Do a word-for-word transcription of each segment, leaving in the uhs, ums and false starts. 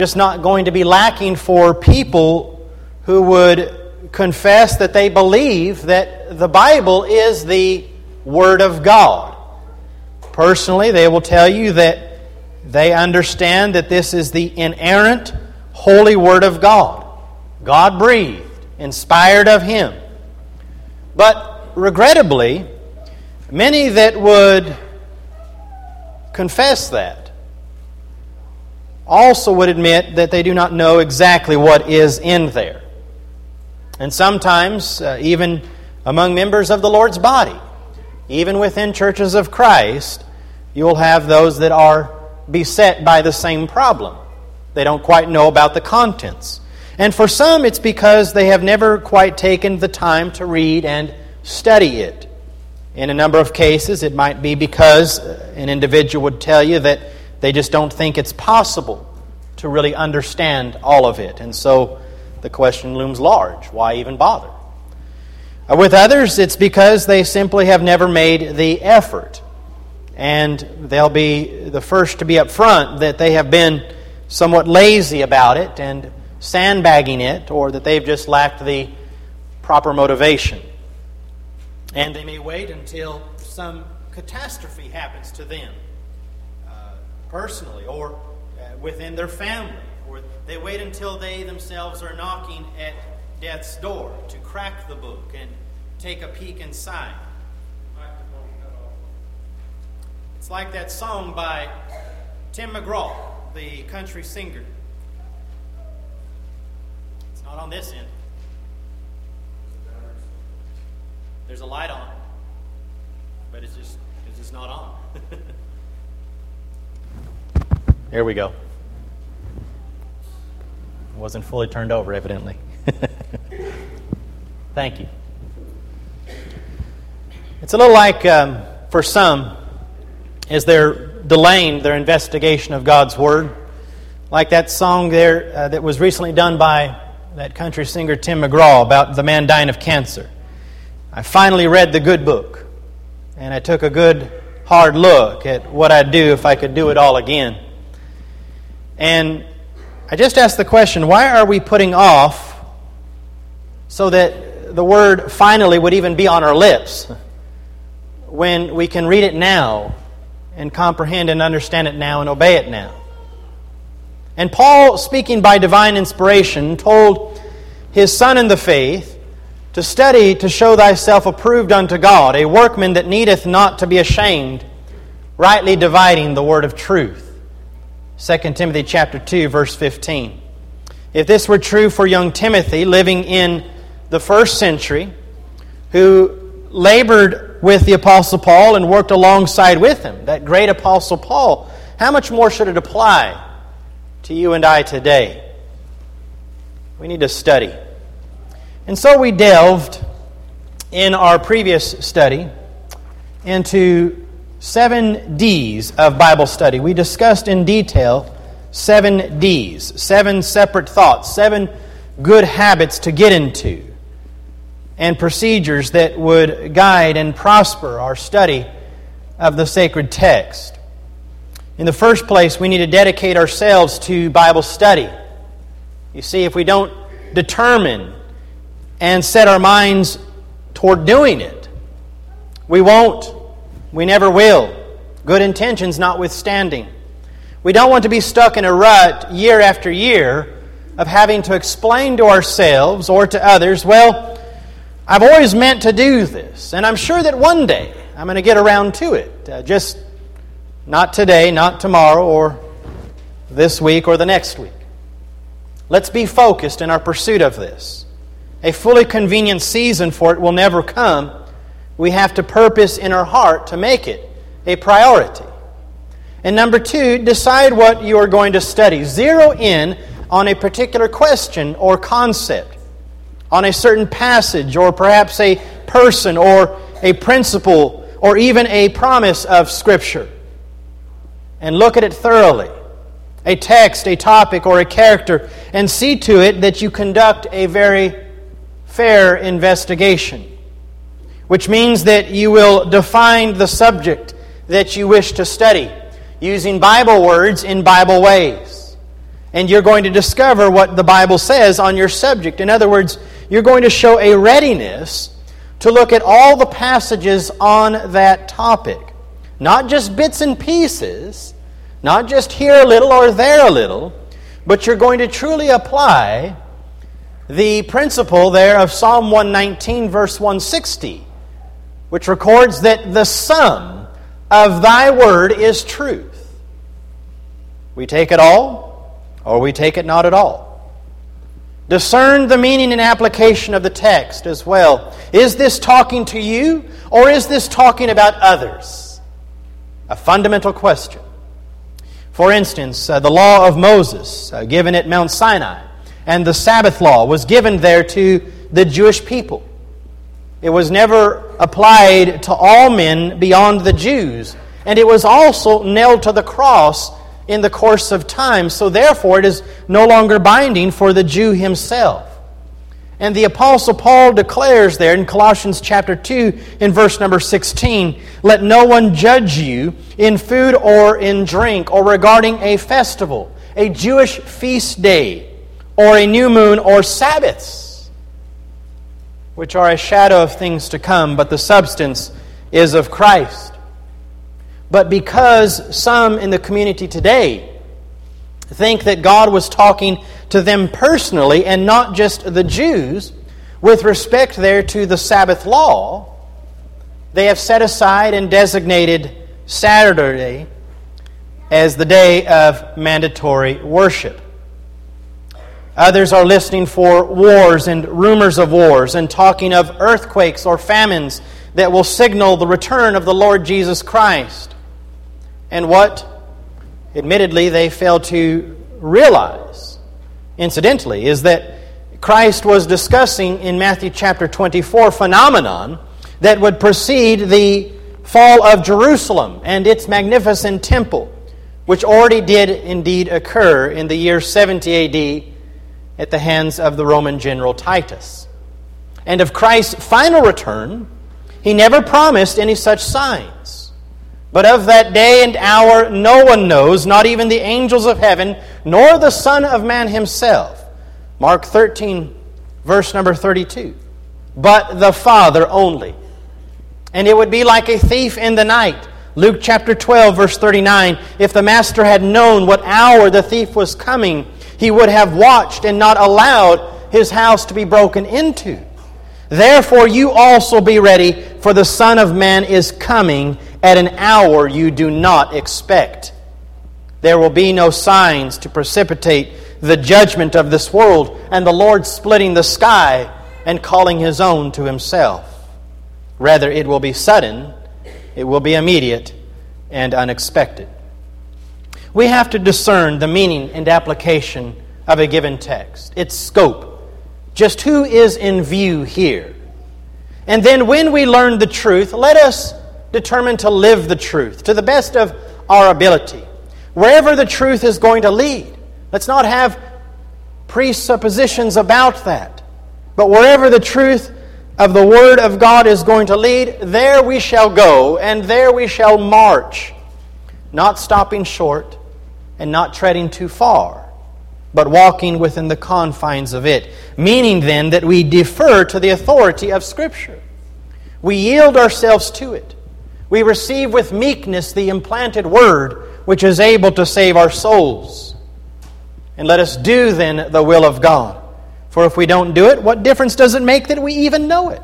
just not going to be lacking for people who would confess that they believe that the Bible is the Word of God. Personally, they will tell you that they understand that this is the inerrant, holy Word of God. God-breathed, inspired of Him. But regrettably, many that would confess that also would admit that they do not know exactly what is in there. And sometimes, uh, even among members of the Lord's body, even within churches of Christ, you will have those that are beset by the same problem. They don't quite know about the contents. And for some, it's because they have never quite taken the time to read and study it. In a number of cases, it might be because an individual would tell you that they just don't think it's possible to really understand all of it. And so the question looms large. Why even bother? With others, it's because they simply have never made the effort. And they'll be the first to be up front that they have been somewhat lazy about it and sandbagging it, or that they've just lacked the proper motivation. And they may wait until some catastrophe happens to them, uh, personally, or uh, within their family. Or they wait until they themselves are knocking at death's door to crack the book and take a peek inside. It's like that song by Tim McGraw, the country singer. It's not on this end. There's a light on, but it's just it's just not on. There we go. It wasn't fully turned over, evidently. Thank you. It's a little like, um, for some, as they're delaying their investigation of God's Word, like that song there uh, that was recently done by that country singer Tim McGraw about the man dying of cancer. I finally read the good book, and I took a good hard look at what I'd do if I could do it all again. And I just asked the question, why are we putting off so that the word finally would even be on our lips when we can read it now and comprehend and understand it now and obey it now? And Paul, speaking by divine inspiration, told his son in the faith to study to show thyself approved unto God, a workman that needeth not to be ashamed, rightly dividing the word of truth. Second Timothy chapter two, verse fifteen. If this were true for young Timothy, living in the first century, who labored with the Apostle Paul and worked alongside with him, that great Apostle Paul, how much more should it apply to you and I today? We need to study. And so we delved in our previous study into seven D's of Bible study. We discussed in detail seven D's, seven separate thoughts, seven good habits to get into, and procedures that would guide and prosper our study of the sacred text. In the first place, we need to dedicate ourselves to Bible study. You see, if we don't determine and set our minds toward doing it, we won't. We never will. Good intentions notwithstanding. We don't want to be stuck in a rut year after year of having to explain to ourselves or to others, well, I've always meant to do this, and I'm sure that one day I'm going to get around to it. Uh, just not today, not tomorrow, or this week or the next week. Let's be focused in our pursuit of this. A fully convenient season for it will never come. We have to purpose in our heart to make it a priority. And number two, decide what you are going to study. Zero in on a particular question or concept, on a certain passage, or perhaps a person, or a principle, or even a promise of Scripture. And look at it thoroughly. A text, a topic, or a character, and see to it that you conduct a very fair investigation, which means that you will define the subject that you wish to study using Bible words in Bible ways. and you're going to discover what the Bible says on your subject. In other words, you're going to show a readiness to look at all the passages on that topic. Not just bits and pieces, not just here a little or there a little, but you're going to truly apply the principle there of Psalm one nineteen, verse one sixty, which records that the sum of thy word is truth. We take it all, or we take it not at all. Discern the meaning and application of the text as well. Is this talking to you, or is this talking about others? A fundamental question. For instance, uh, the law of Moses, uh, given at Mount Sinai, and the Sabbath law was given there to the Jewish people. It was never applied to all men beyond the Jews, and it was also nailed to the cross in the course of time, so therefore it is no longer binding for the Jew himself. And the Apostle Paul declares there in Colossians chapter two, in verse number sixteen, "Let no one judge you in food or in drink, or regarding a festival, a Jewish feast day, or a new moon, or Sabbaths, which are a shadow of things to come, but the substance is of Christ." But because some in the community today think that God was talking to them personally and not just the Jews with respect there to the Sabbath law, they have set aside and designated Saturday as the day of mandatory worship. Others are listening for wars and rumors of wars and talking of earthquakes or famines that will signal the return of the Lord Jesus Christ. And what, admittedly, they fail to realize, incidentally, is that Christ was discussing in Matthew chapter twenty-four phenomenon that would precede the fall of Jerusalem and its magnificent temple, which already did indeed occur in the year seventy A D at the hands of the Roman general Titus. And of Christ's final return, he never promised any such signs. But of that day and hour no one knows, not even the angels of heaven, nor the Son of Man himself. Mark thirteen, verse number thirty-two. But the Father only. And it would be like a thief in the night. Luke chapter twelve, verse thirty-nine. If the master had known what hour the thief was coming, he would have watched and not allowed his house to be broken into. Therefore you also be ready, for the Son of Man is coming at an hour you do not expect. There will be no signs to precipitate the judgment of this world, and the Lord splitting the sky and calling his own to himself. Rather, it will be sudden, it will be immediate, and unexpected. We have to discern the meaning and application of a given text, its scope, just who is in view here. And then when we learn the truth, let us determine to live the truth to the best of our ability. Wherever the truth is going to lead, let's not have presuppositions about that. But wherever the truth of the Word of God is going to lead, there we shall go, and there we shall march, not stopping short and not treading too far, but walking within the confines of it. Meaning then that we defer to the authority of Scripture. We yield ourselves to it. We receive with meekness the implanted Word, which is able to save our souls. And let us do then the will of God. For if we don't do it, what difference does it make that we even know it?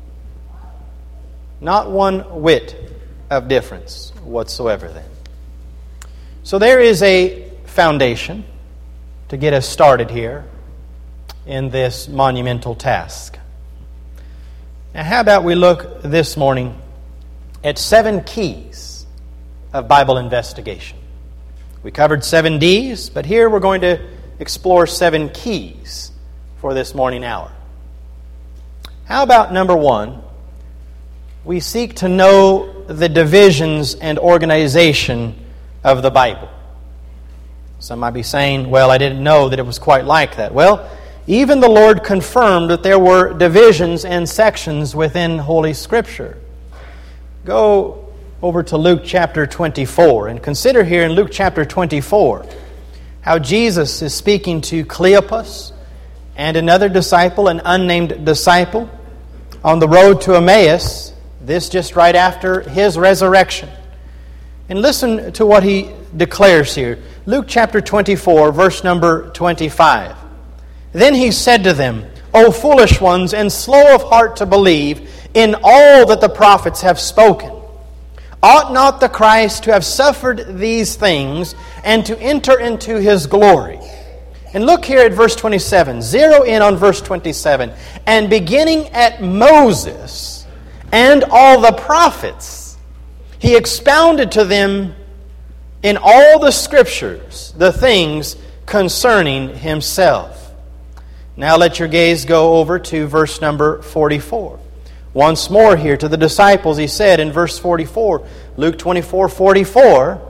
Not one whit of difference whatsoever then. So there is a foundation to get us started here in this monumental task. Now how about we look this morning at seven keys of Bible investigation. We covered seven D's, but here we're going to explore seven keys for this morning hour. How about number one? We seek to know the divisions and organization of the Bible. Some might be saying, well, I didn't know that it was quite like that. Well, even the Lord confirmed that there were divisions and sections within Holy Scripture. Go over to Luke chapter twenty-four and consider here in Luke chapter twenty-four how Jesus is speaking to Cleopas and another disciple, an unnamed disciple, on the road to Emmaus, this just right after his resurrection. And listen to what he declares here. Luke chapter twenty-four, verse number twenty-five. Then he said to them, O foolish ones, and slow of heart to believe in all that the prophets have spoken. Ought not the Christ to have suffered these things and to enter into His glory? And look here at verse twenty-seven. Zero in on verse twenty-seven. And beginning at Moses and all the prophets, He expounded to them in all the Scriptures the things concerning Himself. Now let your gaze go over to verse number forty-four. Once more here to the disciples, He said in verse forty-four, Luke twenty-four, forty-four,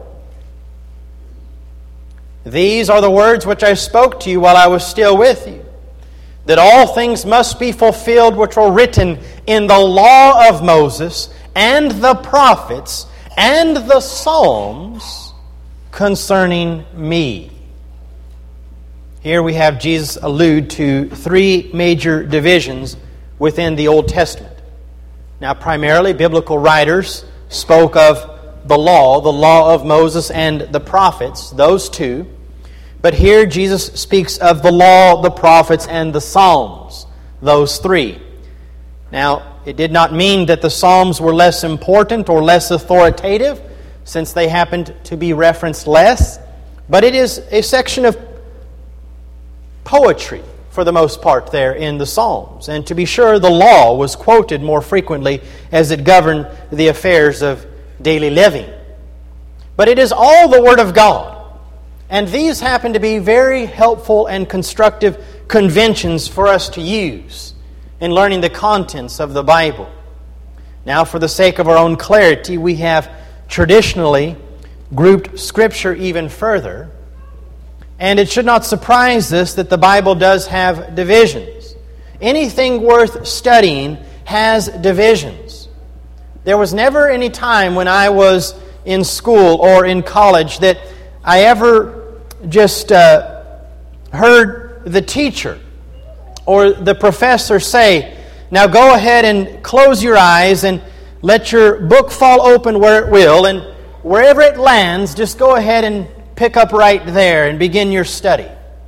These are the words which I spoke to you while I was still with you, that all things must be fulfilled which were written in the law of Moses and the prophets and the Psalms concerning me. Here we have Jesus allude to three major divisions within the Old Testament. Now, primarily, biblical writers spoke of the law, the law of Moses and the prophets, those two. But here Jesus speaks of the law, the prophets, and the Psalms, those three. Now, it did not mean that the Psalms were less important or less authoritative, since they happened to be referenced less, but it is a section of poetry, for the most part, there in the Psalms. And to be sure, the law was quoted more frequently as it governed the affairs of daily living. But it is all the Word of God. And these happen to be very helpful and constructive conventions for us to use in learning the contents of the Bible. Now, for the sake of our own clarity, we have traditionally grouped Scripture even further. And it should not surprise us that the Bible does have divisions. Anything worth studying has divisions. There was never any time when I was in school or in college that I ever just uh, heard the teacher or the professor say, now go ahead and close your eyes and let your book fall open where it will, and wherever it lands, just go ahead and pick up right there and begin your study.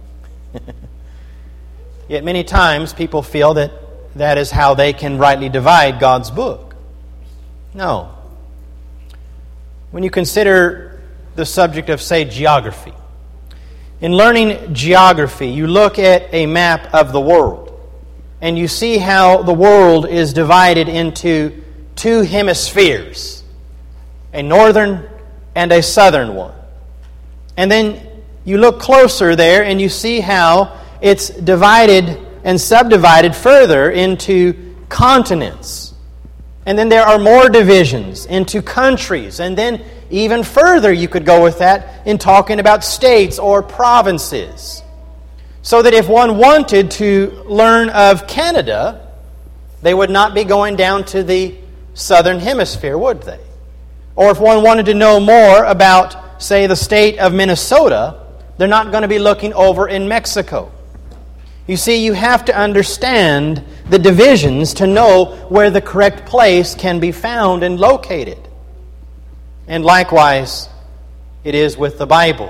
Yet many times people feel that that is how they can rightly divide God's book. No. When you consider the subject of, say, geography, in learning geography, you look at a map of the world, and you see how the world is divided into two hemispheres, a northern and a southern one. And then you look closer there and you see how it's divided and subdivided further into continents. And then there are more divisions into countries. And then even further you could go with that in talking about states or provinces. So that if one wanted to learn of Canada, they would not be going down to the southern hemisphere, would they? Or if one wanted to know more about, say, the state of Minnesota, they're not going to be looking over in Mexico. You see, you have to understand the divisions to know where the correct place can be found and located. And likewise, it is with the Bible.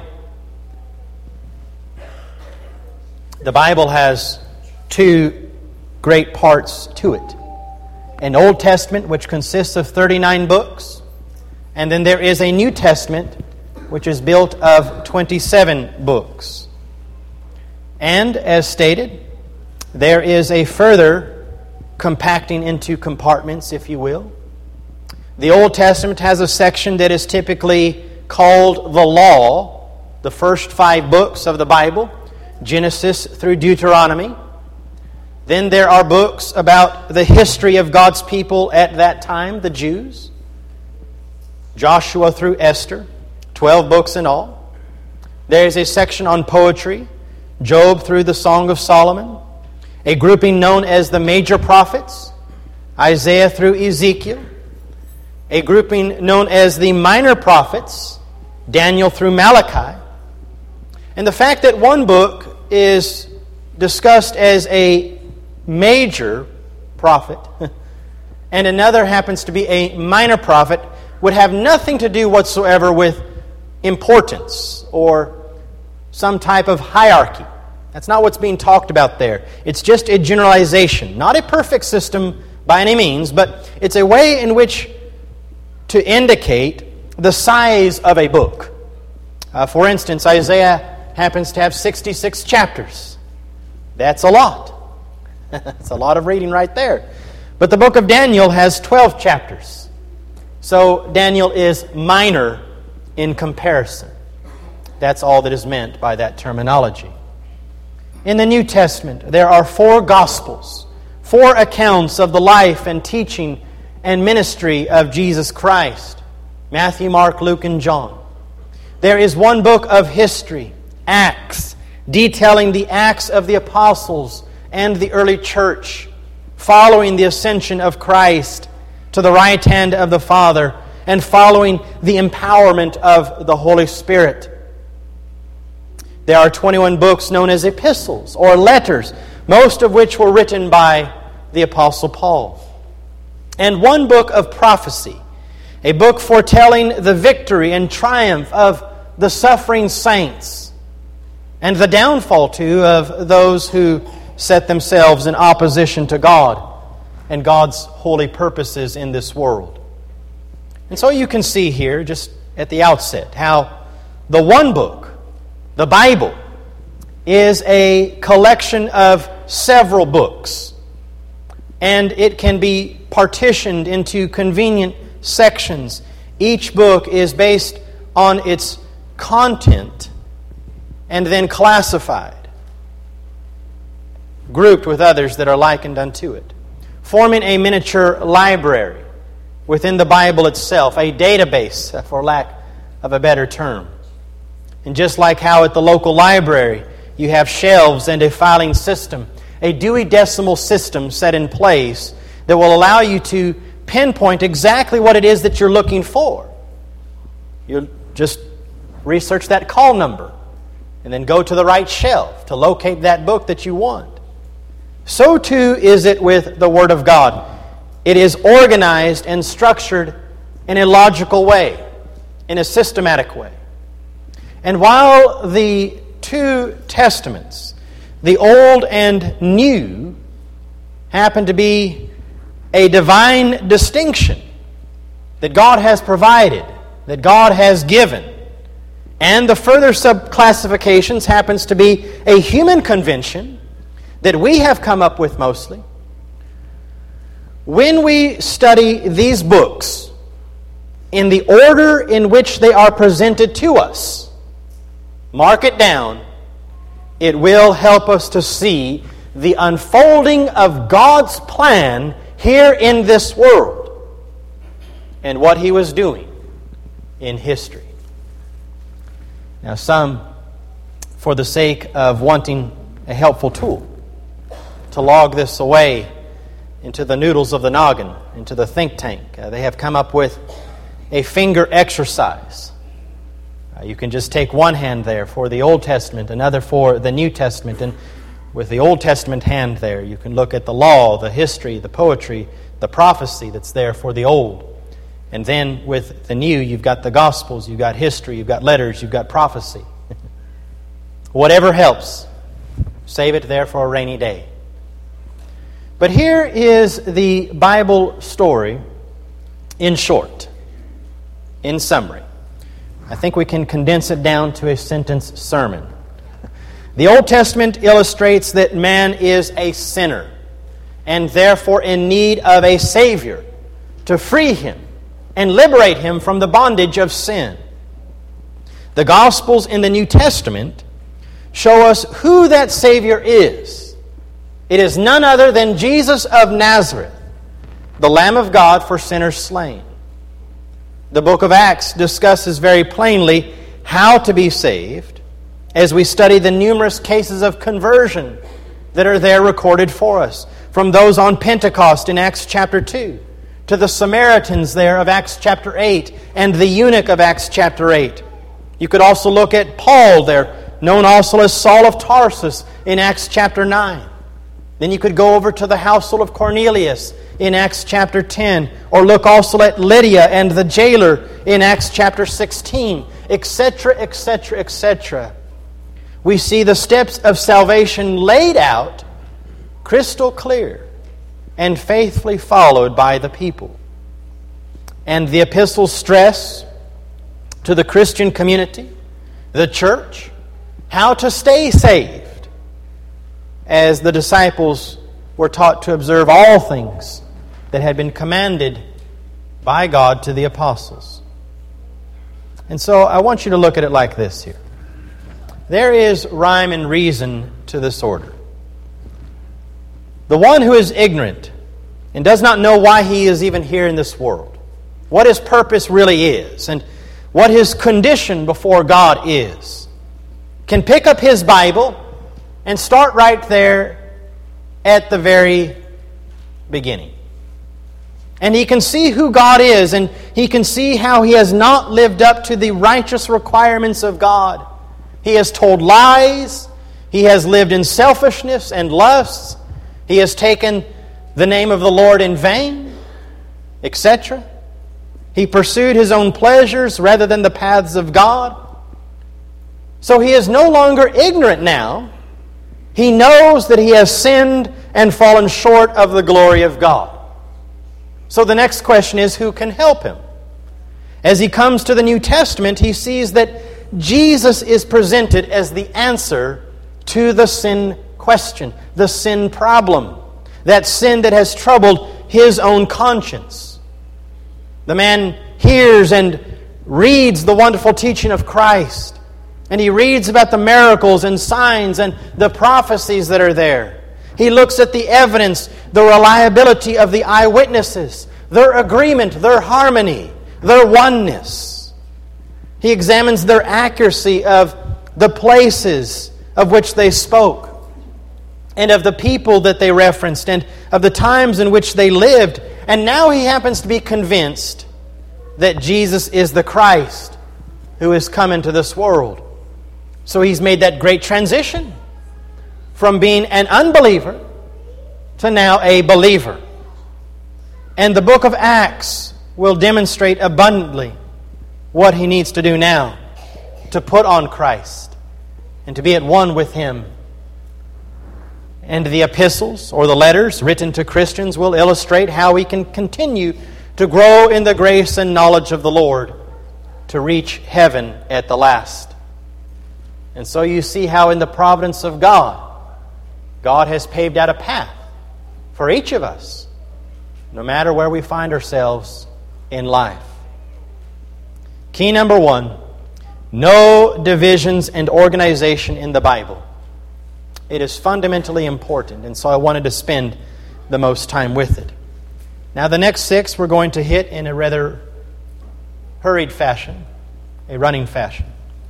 The Bible has two great parts to it. An Old Testament, which consists of thirty-nine books, and then there is a New Testament, which is built of twenty-seven books. And, as stated, there is a further compacting into compartments, if you will. The Old Testament has a section that is typically called the Law, the first five books of the Bible, Genesis through Deuteronomy. Then there are books about the history of God's people at that time, the Jews, Joshua through Esther, twelve books in all. There is a section on poetry, Job through the Song of Solomon, a grouping known as the major prophets, Isaiah through Ezekiel, a grouping known as the minor prophets, Daniel through Malachi, And the fact that one book is discussed as a major prophet and another happens to be a minor prophet would have nothing to do whatsoever with importance or some type of hierarchy. That's not what's being talked about there. It's just a generalization, not a perfect system by any means, but it's a way in which to indicate the size of a book. Uh, for instance, Isaiah happens to have sixty-six chapters. That's a lot. That's a lot of reading right there. But the book of Daniel has twelve chapters. So Daniel is minor in comparison. That's all that is meant by that terminology. In the New Testament, there are four Gospels, four accounts of the life and teaching and ministry of Jesus Christ: Matthew, Mark, Luke, and John. There is one book of history, Acts, detailing the acts of the apostles and the early church, following the ascension of Christ to the right hand of the Father and following the empowerment of the Holy Spirit. There are twenty-one books known as epistles or letters, most of which were written by the Apostle Paul. And one book of prophecy, a book foretelling the victory and triumph of the suffering saints and the downfall, too, of those who set themselves in opposition to God and God's holy purposes in this world. And so you can see here, just at the outset, how the one book, the Bible, is a collection of several books, and it can be partitioned into convenient sections. Each book is based on its content and then classified, grouped with others that are likened unto it, forming a miniature library within the Bible itself, a database, for lack of a better term. And just like how at the local library you have shelves and a filing system, a Dewey Decimal System set in place that will allow you to pinpoint exactly what it is that you're looking for. You just research that call number and then go to the right shelf to locate that book that you want. So too is it with the Word of God. It is organized and structured in a logical way, in a systematic way. And while the two testaments, the Old and New, happen to be a divine distinction that God has provided, that God has given, and the further subclassifications happens to be a human convention that we have come up with mostly, when we study these books in the order in which they are presented to us, mark it down, it will help us to see the unfolding of God's plan here in this world and what He was doing in history. Now, some, for the sake of wanting a helpful tool to log this away into the noodles of the noggin, into the think tank, uh, they have come up with a finger exercise. Uh, you can just take one hand there for the Old Testament, another for the New Testament, and with the Old Testament hand there, you can look at the law, the history, the poetry, the prophecy that's there for the Old. And then with the New, you've got the Gospels, you've got history, you've got letters, you've got prophecy. Whatever helps, save it there for a rainy day. But here is the Bible story in short, in summary. I think we can condense it down to a sentence sermon. The Old Testament illustrates that man is a sinner and therefore in need of a Savior to free him and liberate him from the bondage of sin. The Gospels in the New Testament show us who that Savior is. It is none other than Jesus of Nazareth, the Lamb of God for sinners slain. The book of Acts discusses very plainly how to be saved as we study the numerous cases of conversion that are there recorded for us, from those on Pentecost in Acts chapter two, to the Samaritans there of Acts chapter eight, and the eunuch of Acts chapter eight. You could also look at Paul there, known also as Saul of Tarsus in Acts chapter nine. Then you could go over to the household of Cornelius in Acts chapter ten, or look also at Lydia and the jailer in Acts chapter sixteen, et cetera, et cetera, et cetera. We see the steps of salvation laid out crystal clear and faithfully followed by the people. And the epistles stress to the Christian community, the church, how to stay saved, as the disciples were taught to observe all things that had been commanded by God to the apostles. And so I want you to look at it like this here. There is rhyme and reason to this order. The one who is ignorant and does not know why he is even here in this world, what his purpose really is, and what his condition before God is, can pick up his Bible and start right there at the very beginning. And he can see who God is, and he can see how he has not lived up to the righteous requirements of God. He has told lies. He has lived in selfishness and lusts. He has taken the name of the Lord in vain, et cetera. He pursued his own pleasures rather than the paths of God. So he is no longer ignorant now. He knows that he has sinned and fallen short of the glory of God. So the next question is, who can help him? As he comes to the New Testament, he sees that Jesus is presented as the answer to the sin question, the sin problem, that sin that has troubled his own conscience. The man hears and reads the wonderful teaching of Christ, and he reads about the miracles and signs and the prophecies that are there. He looks at the evidence, the reliability of the eyewitnesses, their agreement, their harmony, their oneness. He examines their accuracy of the places of which they spoke, and of the people that they referenced, and of the times in which they lived. And now he happens to be convinced that Jesus is the Christ who has come into this world. So he's made that great transition from being an unbeliever to now a believer. And the book of Acts will demonstrate abundantly what he needs to do now to put on Christ and to be at one with Him. And the epistles or the letters written to Christians will illustrate how we can continue to grow in the grace and knowledge of the Lord to reach heaven at the last. And so you see how in the providence of God, God has paved out a path for each of us, no matter where we find ourselves in life. Key number one, no divisions and organization in the Bible. It is fundamentally important, and so I wanted to spend the most time with it. Now, the next six we're going to hit in a rather hurried fashion, a running fashion.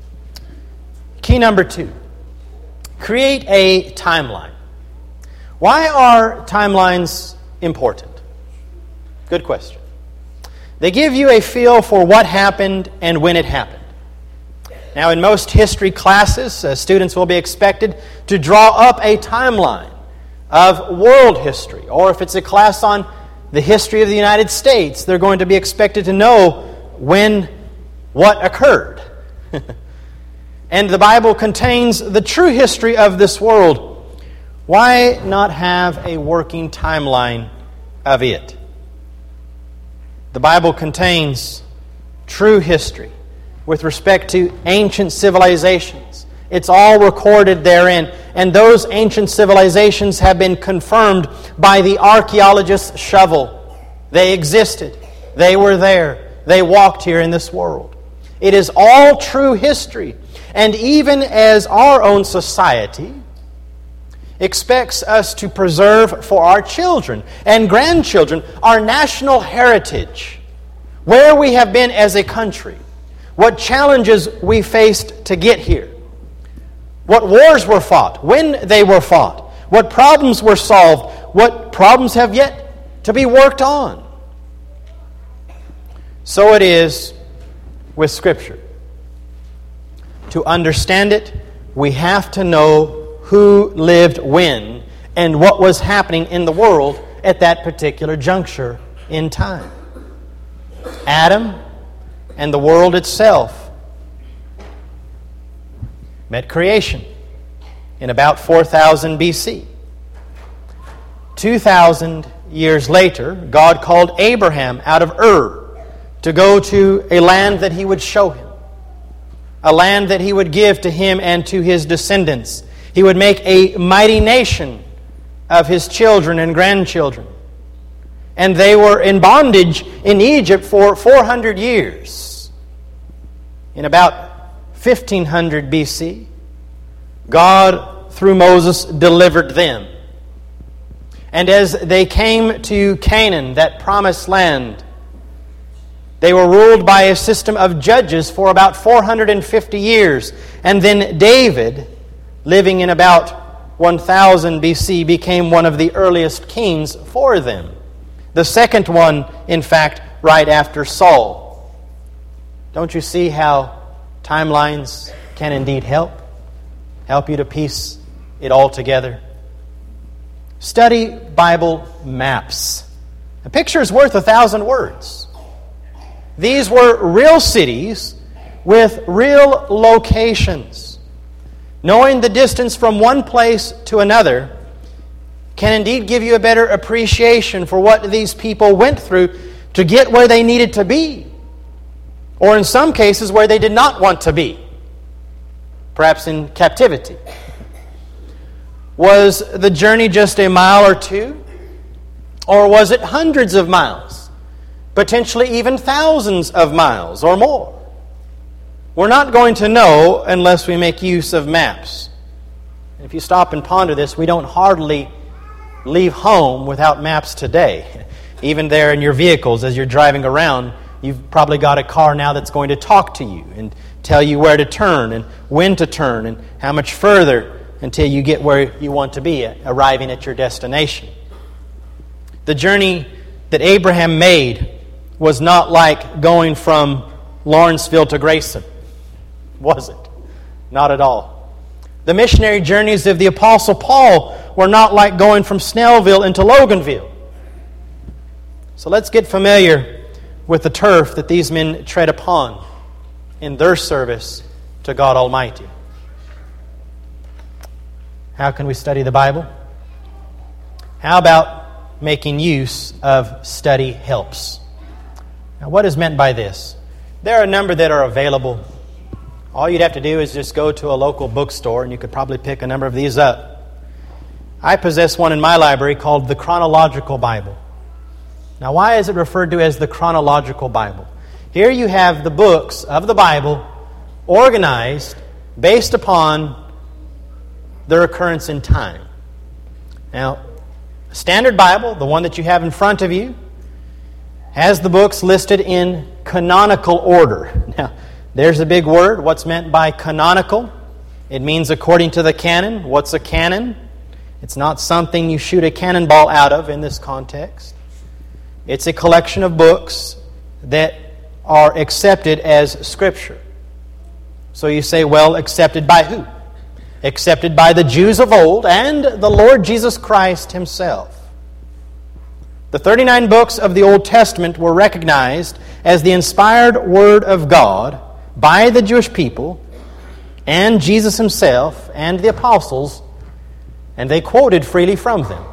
Key number two, create a timeline. Why are timelines important? Good question. They give you a feel for what happened and when it happened. Now, in most history classes, uh, students will be expected to draw up a timeline of world history. Or if it's a class on the history of the United States, they're going to be expected to know when what occurred. And the Bible contains the true history of this world. Why not have a working timeline of it? The Bible contains true history with respect to ancient civilizations. It's all recorded therein. And those ancient civilizations have been confirmed by the archaeologist's shovel. They existed. They were there. They walked here in this world. It is all true history. And even as our own society expects us to preserve for our children and grandchildren our national heritage, where we have been as a country, what challenges we faced to get here, what wars were fought, when they were fought, what problems were solved, what problems have yet to be worked on. So it is with Scripture. To understand it, we have to know who lived when and what was happening in the world at that particular juncture in time. Adam and the world itself met creation in about four thousand B C. two thousand years later, God called Abraham out of Ur to go to a land that He would show him, a land that He would give to him and to his descendants. He would make a mighty nation of his children and grandchildren. And they were in bondage in Egypt for four hundred years. In about fifteen hundred B C, God, through Moses, delivered them. And as they came to Canaan, that promised land, they were ruled by a system of judges for about four hundred fifty years. And then David, living in about one thousand B C, became one of the earliest kings for them. The second one, in fact, right after Saul. Don't you see how timelines can indeed help? Help you to piece it all together? Study Bible maps. A picture is worth a thousand words. These were real cities with real locations. Knowing the distance from one place to another can indeed give you a better appreciation for what these people went through to get where they needed to be, or in some cases where they did not want to be, perhaps in captivity. Was the journey just a mile or two? Or was it hundreds of miles? Potentially even thousands of miles or more? We're not going to know unless we make use of maps. If you stop and ponder this, we don't hardly leave home without maps today. Even there in your vehicles as you're driving around, you've probably got a car now that's going to talk to you and tell you where to turn and when to turn and how much further until you get where you want to be, arriving at your destination. The journey that Abraham made was not like going from Lawrenceville to Grayson, was it? Not at all. The missionary journeys of the Apostle Paul were not like going from Snellville into Loganville. So let's get familiar with the turf that these men tread upon in their service to God Almighty. How can we study the Bible? How about making use of study helps? Now, what is meant by this? There are a number that are available. All you'd have to do is just go to a local bookstore, and you could probably pick a number of these up. I possess one in my library called the Chronological Bible. Now, why is it referred to as the Chronological Bible? Here you have the books of the Bible organized based upon their occurrence in time. Now, a standard Bible, the one that you have in front of you, has the books listed in canonical order. Now, there's a big word. What's meant by canonical? It means according to the canon. What's a canon? It's not something you shoot a cannonball out of in this context. It's a collection of books that are accepted as Scripture. So you say, well, accepted by who? Accepted by the Jews of old and the Lord Jesus Christ Himself. The thirty-nine books of the Old Testament were recognized as the inspired Word of God by the Jewish people and Jesus Himself and the apostles, and they quoted freely from them.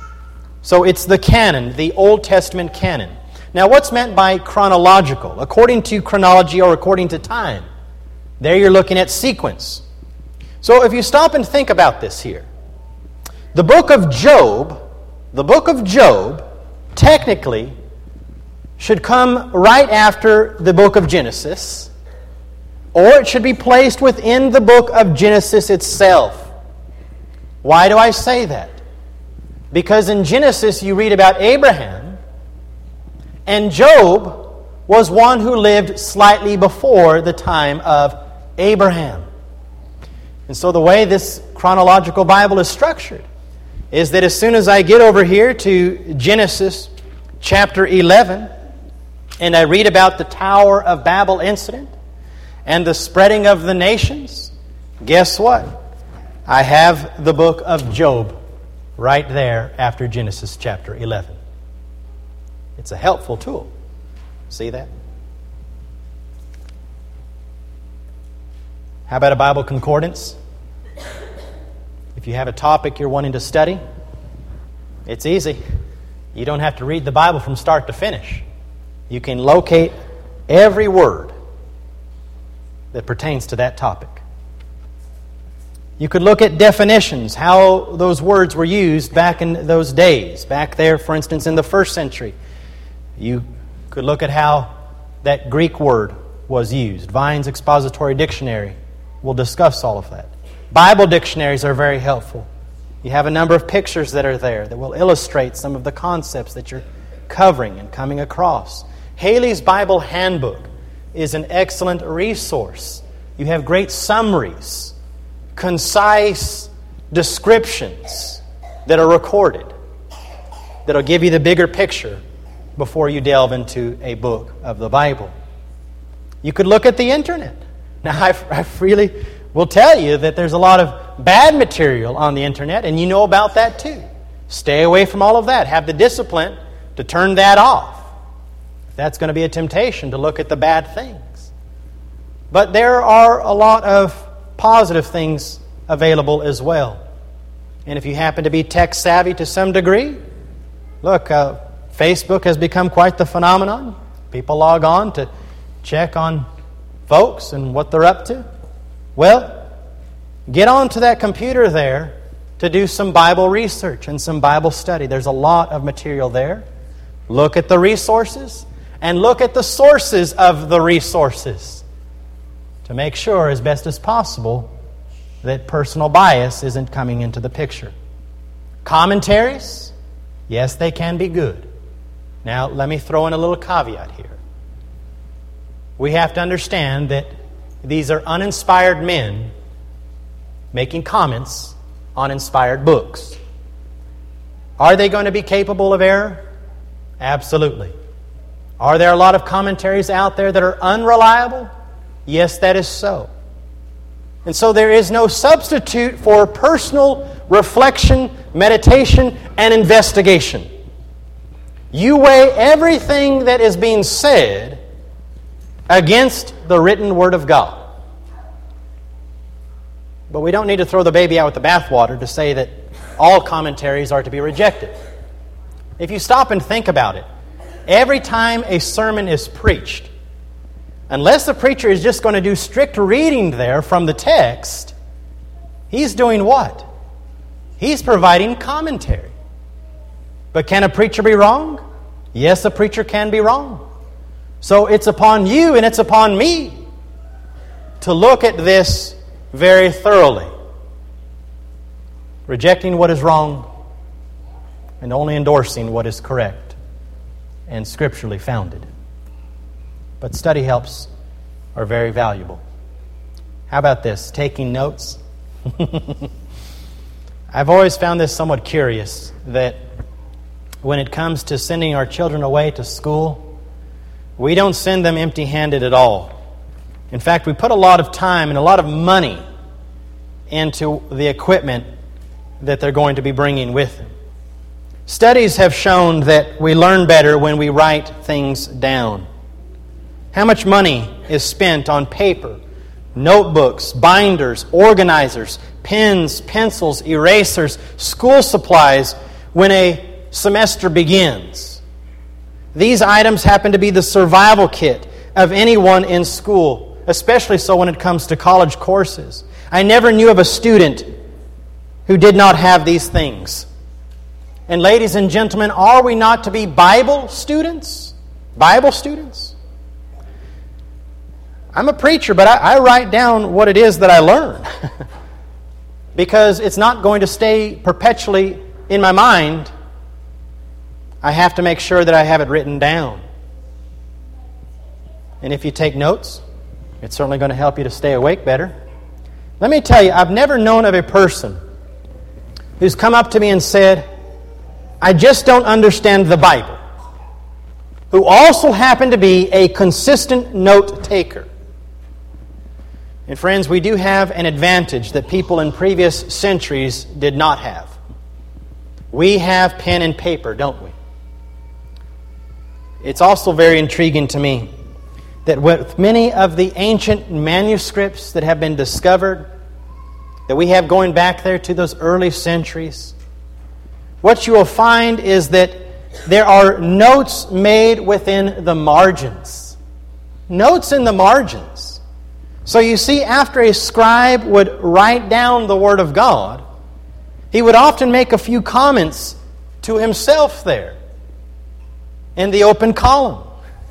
So it's the canon, the Old Testament canon. Now, what's meant by chronological? According to chronology or according to time. There you're looking at sequence. So if you stop and think about this here, the book of Job, the book of Job, technically should come right after the book of Genesis, or it should be placed within the book of Genesis itself. Why do I say that? Because in Genesis you read about Abraham, and Job was one who lived slightly before the time of Abraham. And so the way this chronological Bible is structured is that as soon as I get over here to Genesis chapter eleven, and I read about the Tower of Babel incident and the spreading of the nations Guess what? I have the book of Job right there after Genesis chapter eleven. It's a helpful tool. See that? How about a Bible concordance? If you have a topic you're wanting to study, it's easy. You don't have to read the Bible from start to finish. You can locate every word that pertains to that topic. You could look at definitions, how those words were used back in those days. Back there, for instance, in the first century. You could look at how that Greek word was used. Vine's Expository Dictionary will discuss all of that. Bible dictionaries are very helpful. You have a number of pictures that are there that will illustrate some of the concepts that you're covering and coming across. Haley's Bible Handbook is an excellent resource. You have great summaries, concise descriptions that are recorded that'll give you the bigger picture before you delve into a book of the Bible. You could look at the internet. Now, I, I freely will tell you that there's a lot of bad material on the internet, and you know about that too. Stay away from all of that. Have the discipline to turn that off. If that's going to be a temptation to look at the bad things. But there are a lot of positive things available as well. And if you happen to be tech savvy to some degree, look, uh, Facebook has become quite the phenomenon. People log on to check on folks and what they're up to. Well, get onto that computer there to do some Bible research and some Bible study. There's a lot of material there. Look at the resources and look at the sources of the resources to make sure as best as possible that personal bias isn't coming into the picture. Commentaries, yes, they can be good. Now, let me throw in a little caveat here. We have to understand that these are uninspired men making comments on inspired books. Are they going to be capable of error? Absolutely. Are there a lot of commentaries out there that are unreliable? Yes, that is so. And so there is no substitute for personal reflection, meditation, and investigation. You weigh everything that is being said against the written Word of God. But we don't need to throw the baby out with the bathwater to say that all commentaries are to be rejected. If you stop and think about it, every time a sermon is preached, unless the preacher is just going to do strict reading there from the text, he's doing what? He's providing commentary. But can a preacher be wrong? Yes, a preacher can be wrong. So it's upon you and it's upon me to look at this very thoroughly, rejecting what is wrong and only endorsing what is correct and scripturally founded. But study helps are very valuable. How about this? Taking notes. I've always found this somewhat curious that when it comes to sending our children away to school, we don't send them empty-handed at all. In fact, we put a lot of time and a lot of money into the equipment that they're going to be bringing with them. Studies have shown that we learn better when we write things down. How much money is spent on paper, notebooks, binders, organizers, pens, pencils, erasers, school supplies when a semester begins? These items happen to be the survival kit of anyone in school, especially so when it comes to college courses. I never knew of a student who did not have these things. And ladies and gentlemen, are we not to be Bible students? Bible students? I'm a preacher, but I, I write down what it is that I learn. Because it's not going to stay perpetually in my mind. I have to make sure that I have it written down. And if you take notes, it's certainly going to help you to stay awake better. Let me tell you, I've never known of a person who's come up to me and said, I just don't understand the Bible, who also happened to be a consistent note taker. And friends, we do have an advantage that people in previous centuries did not have. We have pen and paper, don't we? It's also very intriguing to me that with many of the ancient manuscripts that have been discovered, that we have going back there to those early centuries, what you will find is that there are notes made within the margins. Notes in the margins. So you see, after a scribe would write down the Word of God, he would often make a few comments to himself there in the open column.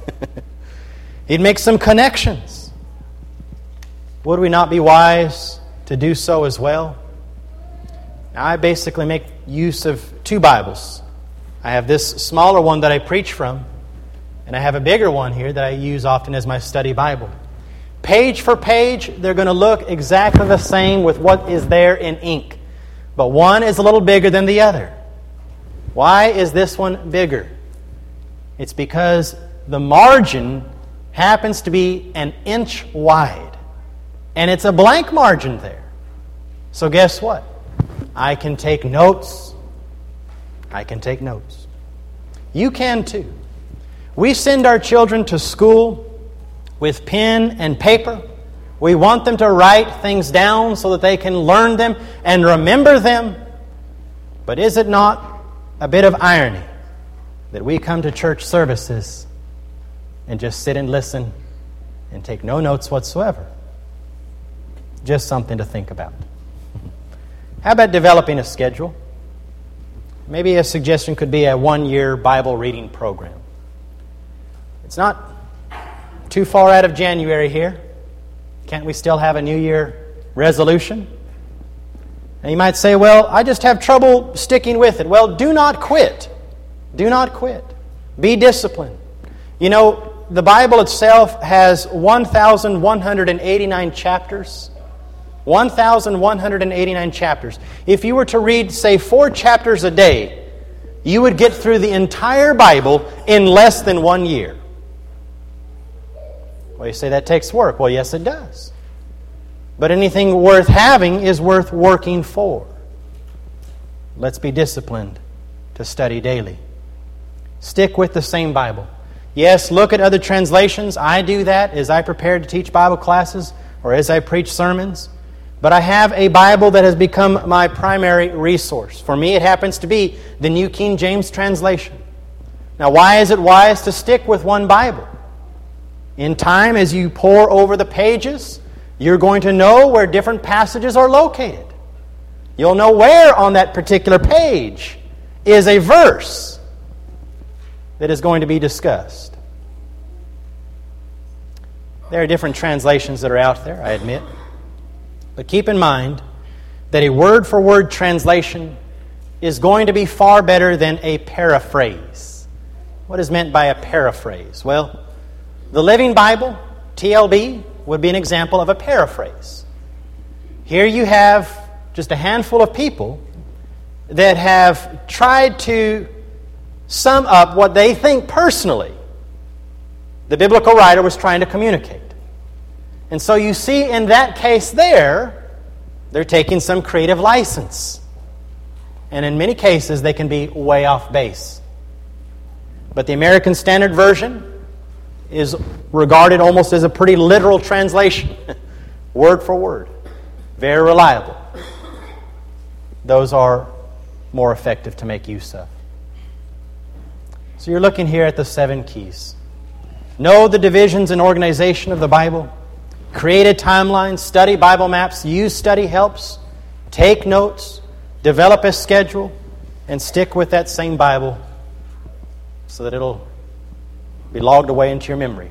He'd make some connections. Would we not be wise to do so as well? Now, I basically make use of two Bibles. I have this smaller one that I preach from, and I have a bigger one here that I use often as my study Bible. Page for page, they're going to look exactly the same with what is there in ink. But one is a little bigger than the other. Why is this one bigger? It's because the margin happens to be an inch wide. And it's a blank margin there. So guess what? I can take notes. I can take notes. You can too. We send our children to school with pen and paper. We want them to write things down so that they can learn them and remember them. But is it not a bit of irony that we come to church services and just sit and listen and take no notes whatsoever? Just something to think about. How about developing a schedule? Maybe a suggestion could be a one-year Bible reading program. It's not too far out of January here. Can't we still have a New Year resolution? And you might say, well, I just have trouble sticking with it. Well, do not quit. Do not quit. Be disciplined. You know, the Bible itself has one thousand one hundred eighty-nine chapters. one thousand one hundred eighty-nine chapters. If you were to read, say, four chapters a day, you would get through the entire Bible in less than one year. Well, you say that takes work. Well, yes, it does. But anything worth having is worth working for. Let's be disciplined to study daily. Stick with the same Bible. Yes, look at other translations. I do that as I prepare to teach Bible classes or as I preach sermons. But I have a Bible that has become my primary resource. For me, it happens to be the New King James translation. Now, why is it wise to stick with one Bible? In time, as you pore over the pages, you're going to know where different passages are located. You'll know where on that particular page is a verse that is going to be discussed. There are different translations that are out there, I admit. But keep in mind that a word-for-word translation is going to be far better than a paraphrase. What is meant by a paraphrase? Well, the Living Bible, T L B, would be an example of a paraphrase. Here you have just a handful of people that have tried to sum up what they think personally the biblical writer was trying to communicate. And so you see in that case there, they're taking some creative license. And in many cases, they can be way off base. But the American Standard Version is regarded almost as a pretty literal translation, word for word. Very reliable. Those are more effective to make use of. So you're looking here at the seven keys. Know the divisions and organization of the Bible. Create a timeline, study Bible maps, use study helps, take notes, develop a schedule, and stick with that same Bible so that it'll be logged away into your memory.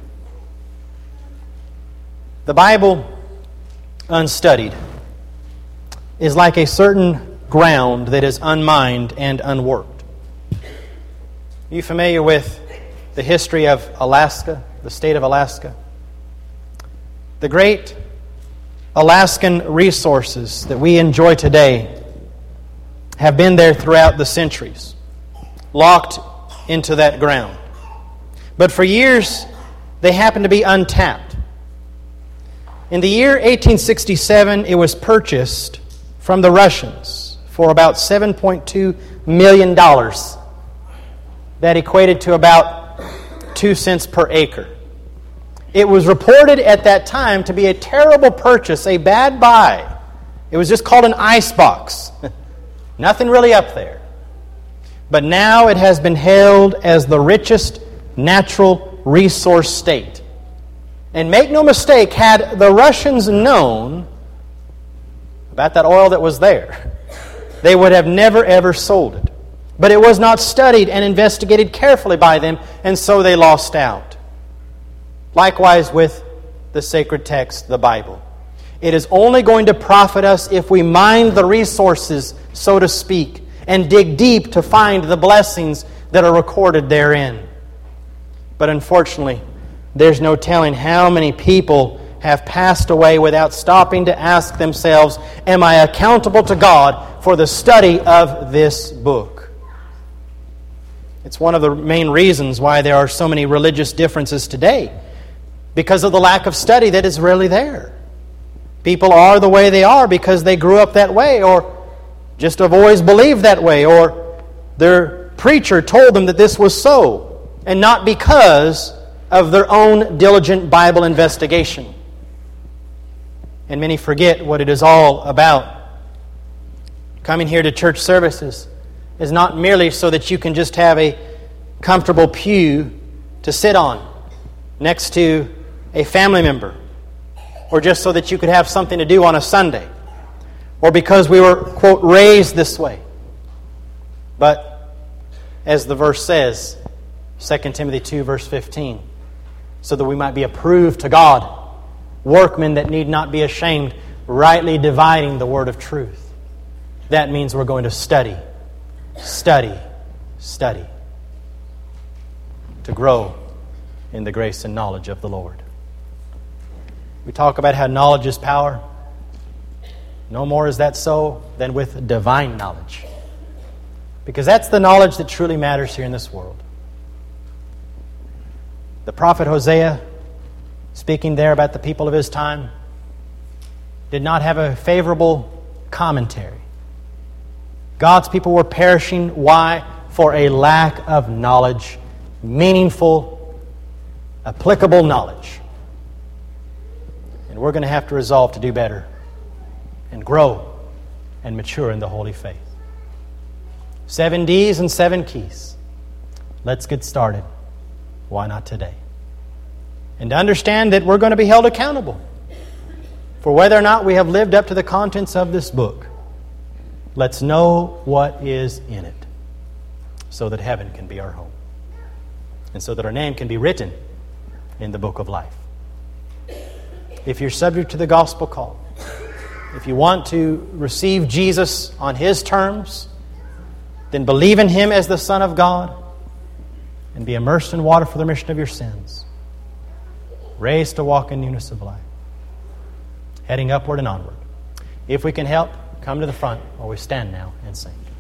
The Bible, unstudied, is like a certain ground that is unmined and unworked. Are you familiar with the history of Alaska, the state of Alaska? The great Alaskan resources that we enjoy today have been there throughout the centuries, locked into that ground. But for years, they happened to be untapped. In the year eighteen sixty-seven, it was purchased from the Russians for about seven point two million dollars. That equated to about two cents per acre. It was reported at that time to be a terrible purchase, a bad buy. It was just called an icebox. Nothing really up there. But now it has been hailed as the richest natural resource state. And make no mistake, had the Russians known about that oil that was there, they would have never ever sold it. But it was not studied and investigated carefully by them, and so they lost out. Likewise with the sacred text, the Bible. It is only going to profit us if we mine the resources, so to speak, and dig deep to find the blessings that are recorded therein. But unfortunately, there's no telling how many people have passed away without stopping to ask themselves, am I accountable to God for the study of this book? It's one of the main reasons why there are so many religious differences today, because of the lack of study that is really there. People are the way they are because they grew up that way, or just have always believed that way, or their preacher told them that this was so, and not because of their own diligent Bible investigation. And many forget what it is all about. Coming here to church services is not merely so that you can just have a comfortable pew to sit on next to a family member, or just so that you could have something to do on a Sunday, or because we were, quote, raised this way. But, as the verse says, Second Timothy two, verse fifteen, so that we might be approved to God, workmen that need not be ashamed, rightly dividing the word of truth. That means we're going to study, study, study, to grow in the grace and knowledge of the Lord. We talk about how knowledge is power. No more is that so than with divine knowledge. Because that's the knowledge that truly matters here in this world. The prophet Hosea, speaking there about the people of his time, did not have a favorable commentary. God's people were perishing. Why? For a lack of knowledge, meaningful, applicable knowledge. And we're going to have to resolve to do better and grow and mature in the holy faith. Seven D's and seven keys. Let's get started. Why not today? And to understand that we're going to be held accountable for whether or not we have lived up to the contents of this book. Let's know what is in it, so that heaven can be our home, and so that our name can be written in the book of life. If you're subject to the gospel call, if you want to receive Jesus on His terms, then believe in Him as the Son of God and be immersed in water for the remission of your sins, raised to walk in newness of life, heading upward and onward. If we can help, come to the front while we stand now and sing.